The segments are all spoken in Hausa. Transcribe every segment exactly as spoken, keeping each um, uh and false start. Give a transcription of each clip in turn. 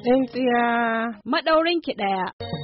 Tsintsiya maɗaurin ki ɗaya.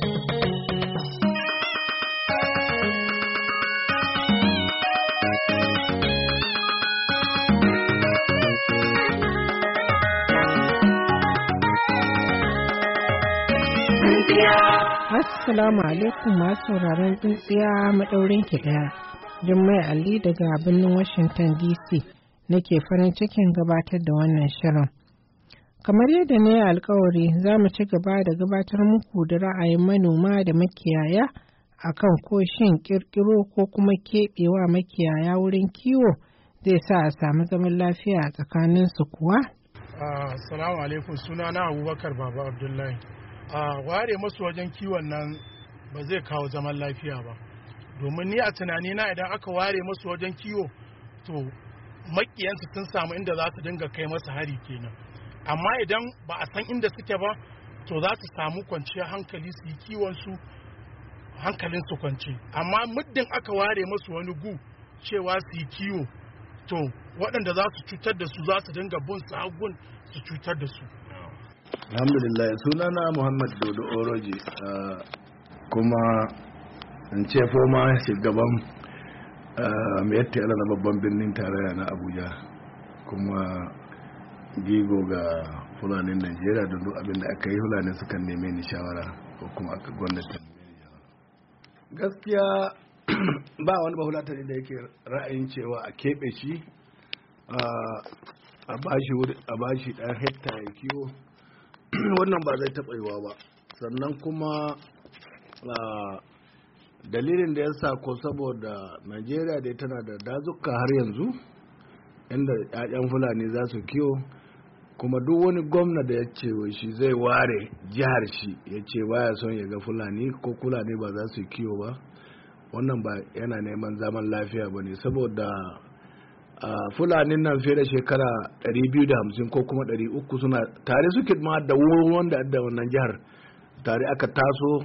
Assalamu alaikum masu sauraron Tsintsiya maɗaurin ki ɗaya. Jummai Ali daga birnin Washington D C nake farin cikin gabatar da wannan shirin. Kamar yadda na yi alkawari za mu ci gaba da gabatar muku da ra'ayin manoma da makiyaya akan ko shin kirkiro ko kuma keɓewa makiyaya wurin kiwo zai sa a samu zaman lafiya a tsakaninsu kuwa? Assalamu alaikum, suna na Abubakar Baba Abdullahi. A ware masu wajen kiwon nan ba zai kawo zaman lafiya ba, domin ni a tunanina idan aka ware masu wajen kiwo to makiyansu sun samu inda za su dinga kai masa hari kenan. Amma idan ba a san inda suke ba to za su samu kwanciyar hankali su yi kiwon su hankalin su kwance. Amma muddin aka ware masu wani gu cewa su yi kiwo to waɗanda za su cutar da su za su dinga bin su hagun su cutar da su. Alhamdulillah, sunana Muhammad Dodo Oroji, kuma in ce foma shugaban mai yadda na babban birnin tarayya na Abuja, kuma gigo ga fulanin Najeriya don duk abin da aka yi fulanin sukan neme ni shawara ko kuma aka gwamnati neme ni shawara. Gaskiya ba wani bahulatari da yake ra'ayin cewa a keɓe shi a bashi ɗan hekta ya kiwo. Wannan ba zai taɓa yiwa ba. Sannan kuma dalilin da ya sa ko saboda Najeriya dai tana da dazuka har yanzu inda 'ya'yan fulani za su kiwo, kuma duk wani gwamna da ya ce shi zai ware jihar shi ya ce baya son ya ga fulani ko fulani ba za su kiwo ba, wannan ba yana neman zaman lafiya ba ne, saboda fulanin nan fiye da shekara ɗari biyu da hamsin ko kuma ɗari uku suna tare suke ma da wanda da wannan jihar tare aka taso.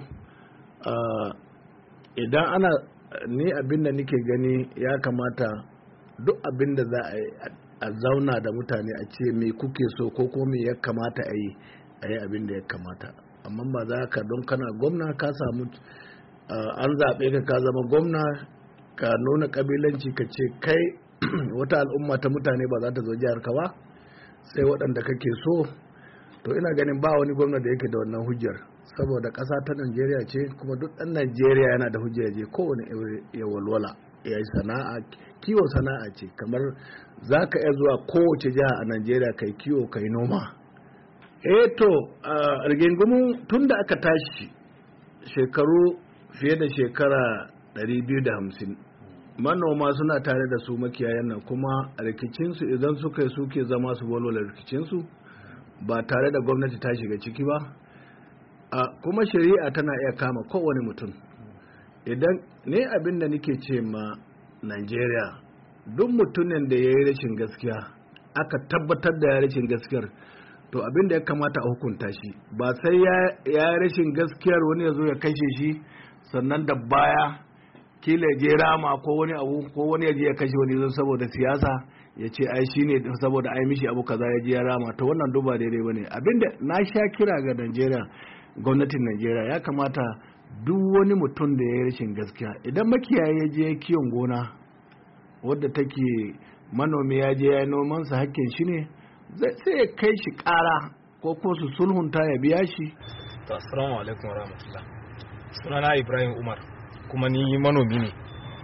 Idan ana ni abin da nake gani ya kamata duk abin da za a yi a zauna da mutane a ce me kuke so ko kuma me ya kamata a yi a yi abin da ya kamata, amma ba za ka don kana gwamna ka samu an zaɓe ka ka zama gwamna ka nuna ƙabilanci ka ce kai wata al'umma ta mutane ba za ta zo jihar ka ba sai waɗanda kake so. To ina ganin ba wani gwamna da yake da wannan hujjar, saboda ƙasa ta Najeriya ce, kuma duk ɗan Najeriya yana da hujjar je kowane ya walwala ya yi sana'a. Kiwo sana'a ce, kamar za ka iya zuwa kowace jiha a Najeriya kai kiwo kai noma. Eh to rigingumu tun da aka tashi shekaru fiye da shekara ɗari biyu da hamsin manoma suna tare da su makiyayan nan, kuma rikicinsu idan suka yi suke zama su walwala rikicinsu ba tare da gwamnati ta shiga ciki ba. Kuma shari'a tana iya kama kowane mutum. Idan ne abin da nake ce ma Najeriya, duk mutumin da ya yi rashin gaskiya aka tabbatar da ya rashin gaskiyar, to abin da ya kamata a hukunta shi, ba sai ya yi rashin gaskiyar wani ya zo ya kashe shi sannan da baya kila je rama ko wani abu ko wani ya je ya kashe wani zan saboda siyasa ya ce ai shine saboda ai mishi abu kaza ya je ya rama. To wannan duba daidai bane. Abinda na sha kira ga Najeriya, gwamnatin Najeriya ya kamata duk wani mutum da ya yi rashin gaskiya, idan makiyayi ya je kiwon gona wadda take manomi ya je ya yi nomansa hakkin shi ne, sai ya kai shi ƙara ko ko su sulhunta ya biya shi. Assalamu alaikum warahmatullah. Sunana Ibrahim Umar, kuma ni manomi ne.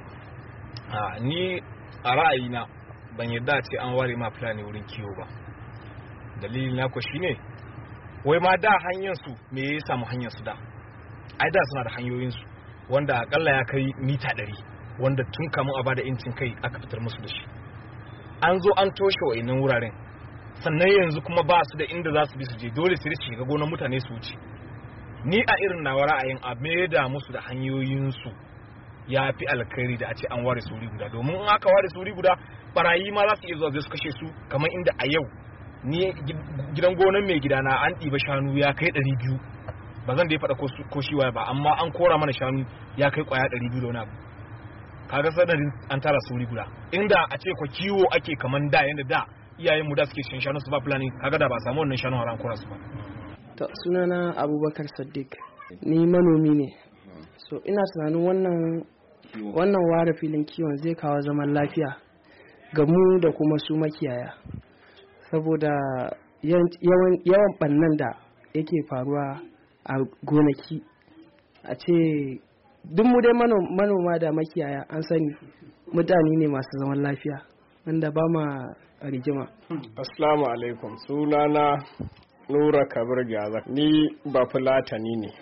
Ni a ra'ayina ban yarda ce an ware ma fulani wurin kiwo ba. Dalilin na ko shine wai ma da hanyar su me ya samu hanyar su da ai da suna da hanyoyin su wanda akalla ya kai mita ɗari, wanda tun kamun a bada incin kai aka fitar musu da shi. An zo an toshe wa'annan wuraren, sannan yanzu kuma ba su da inda za su bi su je, dole su rishi ga gonar mutane su wuce. Ni a irin nawa ra'ayin a maida musu da hanyoyin su ya fi alkhairi da a ce an ware su wuri guda, domin in aka ware su wuri guda barayi ma za su iya zuwa su kashe su, kamar inda a yau ni gidan gonan mai gidana an ɗiba shanu ya kai ɗari biyu, ba zan da ya faɗa ko shi waya ba, amma an kora mana shanu ya kai ƙwaya ɗari biyu da wani abu. Kaga sanadin an tara su wuri guda, inda a ce ko kiwo ake kaman da yanda da iyayen mu da suke shan shanu su ba fulani, kaga da ba samu wannan shanu har an kora su ba. To sunana Abubakar Sadiq. Ni manomi ne. So ina tunanin wannan wannan ware filin kiwon zai kawo zaman lafiya ga mu da kuma su makiyaya. Saboda yawan yawan bannan da yake faruwa a gonaki, a ce duk mu dai manoma da makiyaya an sani mutane ne masu zaman lafiya wanda ba ma rigima. Assalamu alaikum, sunana Nura Kabir Gaza. Ni ba fulatani ne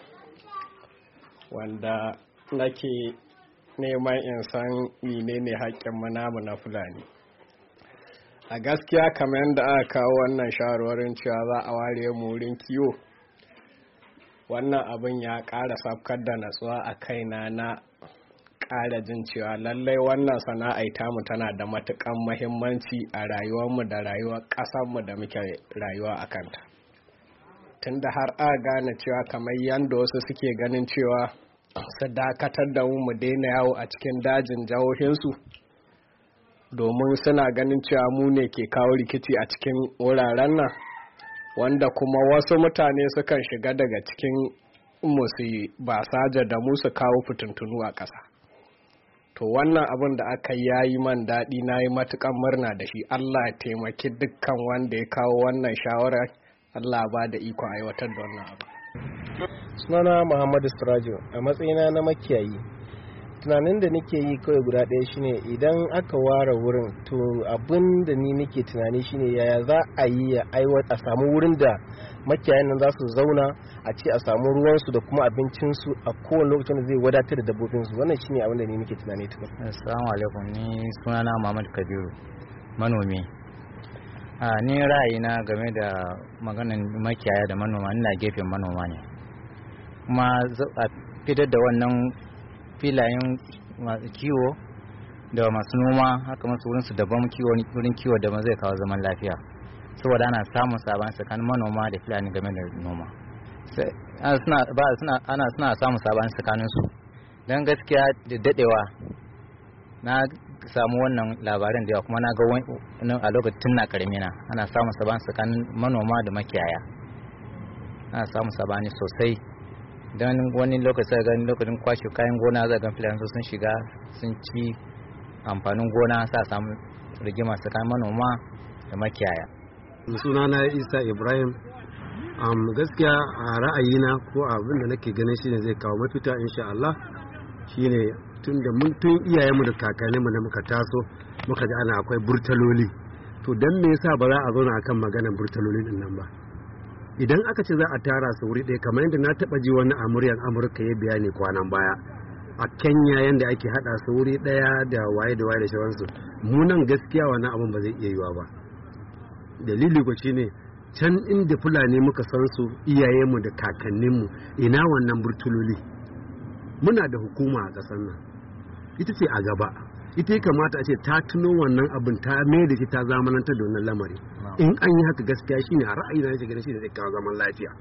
wanda nake neman in san menene haƙƙin manamu na Fulani. A gaskiya kamar yadda aka kawo wannan shawarwarin cewa za a ware mu wurin kiwo, wannan abin ya ƙara safkar da natsuwa a kaina na ƙara jin cewa lallai wannan sana'ai tamu tana da matuƙan muhimmanci a rayuwarmu da rayuwar ƙasarmu da muke rayuwa a kanta. Tunda har a gane cewa kamar yadda wasu suke ganin cewa su dakatar da mu mu daina yawo a cikin dajin jihohinsu domin suna ganin cewa mu ne ke kawo rikici a cikin wuraren nan, wanda kuma wasu mutane sukan shiga daga cikin musu ba saja da mu su kawo fitintunu a ƙasa. To wannan abin da aka yayi man daɗi, na yi matuƙan murna da shi. Allah ya taimaki dukkan wanda ya kawo wannan shawarar, Allah ba da iko aiwatar da wannan abu. Sunana Muhammadu Sirajo, a matsayina na makiyayi. Tunanin da nake yi kawai guda ɗaya shine idan aka ware wurin, to abin da ni nake tunani shine yaya za a yi ya aiwata a samu wurin da makiyayan nan za su zauna, a ce a samu ruwansu da kuma abincinsu a kowane lokacin da zai wadatar da dabbobinsu. Wannan shine abin da ni nake tunani tukun. Assalamu alaikum, ni sunana Muhammad Kabiru, manomi. A ni ra'ayina game da maganin makiyaya da manoma, ina gefen manoma ne. Kuma a fitar da wannan filayen kiwo da masu noma, haka masu wurin su daban wurin kiwo da zai kawo zaman lafiya, saboda ana samun sabani tsakanin manoma da filani game da noma. Ana suna samun sabani tsakanin su, don gaskiya da dadewa na samu wannan labarin da yawa, kuma na ga wani a lokacin na karami na ana samun sabani tsakanin manoma da makiyaya, ana samun sabani sosai. Don wani lokaci gani lokacin kwashe kayan gona za ga filayen sun shiga sun ci amfanin gona, sa samu rigima tsakanin manoma da makiyaya. Sunana Isa Ibrahim. Um, gaskiya a ra'ayina ko abin da nake ganin shine zai kawo mafita insha Allah, shine tun da mun tun iyayenmu da kakanninmu da muka taso muka ji ana akwai burtaloli, to dan me yasa ba za a zauna akan maganar burtaloli din nan ba? Idan aka ce za a tara su wuri ɗaya, kamar yadda na taɓa ji wani a muryar Amurka ya bayani kwanan baya a Kenya yadda ake haɗa su wuri ɗaya da waye da waye da shawansu, mu nan gaskiya wannan abin ba zai iya yiwa ba. Dalili ko shine can inda Fulani muka san su iyayenmu da kakanninmu, ina wannan burtuloli? Muna da hukuma a ƙasar nan, ita ce a gaba, ita ya kamata a ce ta tuno wannan abin, ta mai da shi ta zamanantar da wannan lamari. In an yi haka gaskiya shine a ra'ayi na shiga shi da zai kawo zaman lafiya.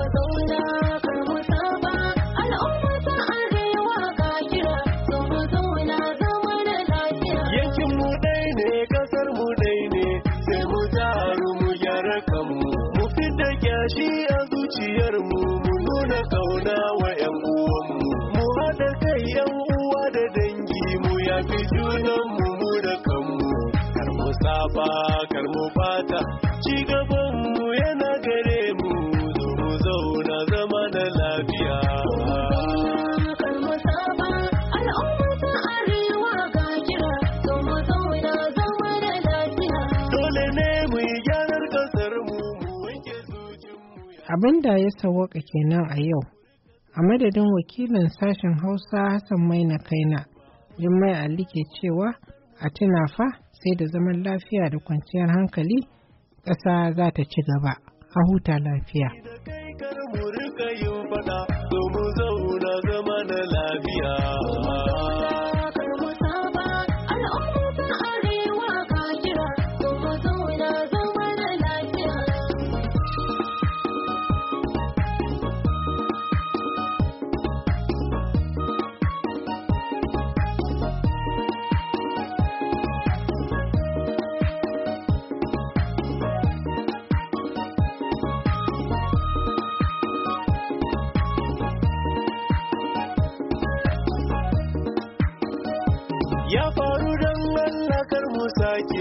Yankin mu dai ne, kasar mu dai ne, sai mu taru mu gyara kanmu, mu fidda kyashi a zuciyar mu, mu nuna kauna wa 'yan uwanmu, mu haɗa kai 'yan uwa da dangi, mu yafi junan mu mu da kanmu, kar mu saba kar mu bata, ci gaban mu yana gare mu, zo mu zauna zama da lafiya. Abin da ya sawwaka kenan a yau, a madadin wakilin sashen Hausa Hassan Maina Kaina, Jummai Ali ke cewa a tuna fa sai da zaman lafiya da kwanciyar hankali ƙasa za ta ci gaba. A huta lafiya. ya faru don Allah kar mu sake